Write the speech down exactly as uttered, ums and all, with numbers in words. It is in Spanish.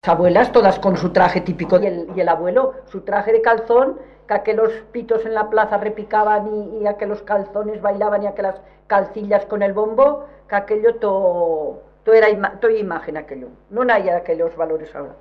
Las abuelas todas con su traje típico y el, y el abuelo su traje de calzón, que a que los pitos en la plaza repicaban y, y a que los calzones bailaban y a que las calcillas con el bombo, que aquello todo to era ima, to imagen aquello, no hay aquellos valores ahora.